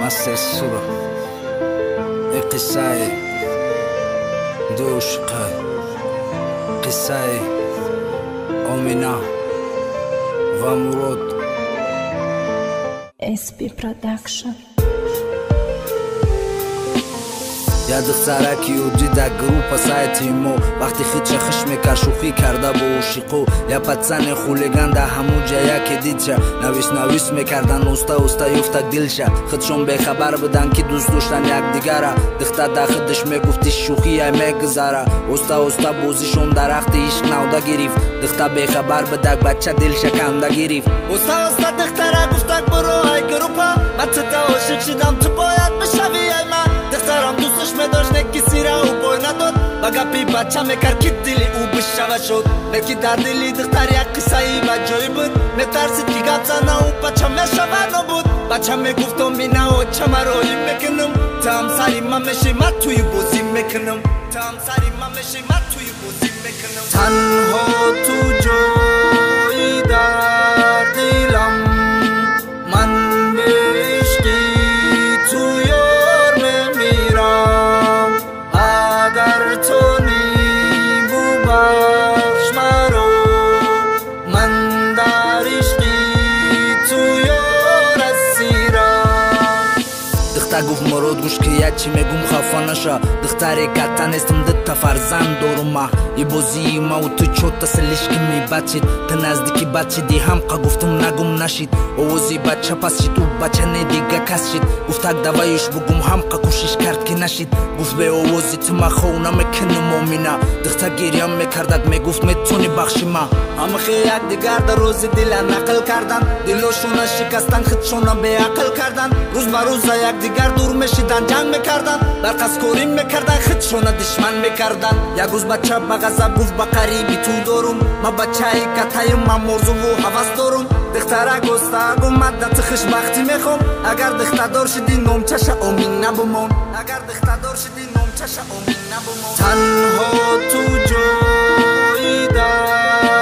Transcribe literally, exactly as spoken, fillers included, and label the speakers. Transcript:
Speaker 1: مستر سورا قصه دوشق قصه آمینا و مراد
Speaker 2: اس پی Production.
Speaker 1: یاد سرکی و دیده گروپ سایتی مو وقتی خیچه خشم که شوخی کرده با عشقو یا پتسن خولگان ده همون جایی که دیدشه نویس نویس میکردن اوستا اوستا یفتک دلشه خودشون به خبر بدن که دوست داشتن یک دیگره دخته ده خودش میگفتی شوخی ای میگذاره اوستا اوستا بوزیشون درخت عشق نوده گرفت دخته به خبر بدک بچه دلشه کنده گرفت اوستا اوستا دخته را گفتک برو ای گروپا من تا عاشق شدم تو باید بشوی ای من دخترم دوستش میداشت نکسی را او بای نداد بگه پی بچه میکرد که دلی او بشوه شد نکی در دلی دختر یک قصه ای بجایی بود میترسید که گپ زنه او بچه میشوه نبود بچه میگفتم مینه و چه مرایی میکنم تا همسری من میشی من توی بازی میکنم تا همسری من میشی من توی بازی میکنم تنها تو جایی در دلم من گفت مراد گوش که یک چی میگم خفا نشا دختری که تنستم دتا فرزند دارم ما یه بازی ما و تو چوت تسلیش که می بچید تا نزدیکی بچه دی هم که گفتم نگم نشید اوزی بچه پس شید و بچه نه دیگه کس شید گفت اک دوایش بگم هم که کوشش کرد که نشید گفت به اوزی تو ما خونه میکنم آمینا دختر گریم میکردک میگفت میتونی بخشی ما همه خیلی یک دیگر در روز دل نقل کردن دلوشونه شکستن خودشونه به عقل کردن روز با روز یک دیگر دور میشیدن جنگ میکردن برق از کوریم میکردن خودشونه دشمن میکردن یک روز بچه با غضب گفت با قریبی تو دارم ما بچه ای که تایم من موضوع و حوض دارم دختره گسته گم مدت خوشبختی میخوام اگر دختر دار شدی نومچش آمین نبمون اگر دختر دار شدی نومچش آمین نبمون تنها تو جایی در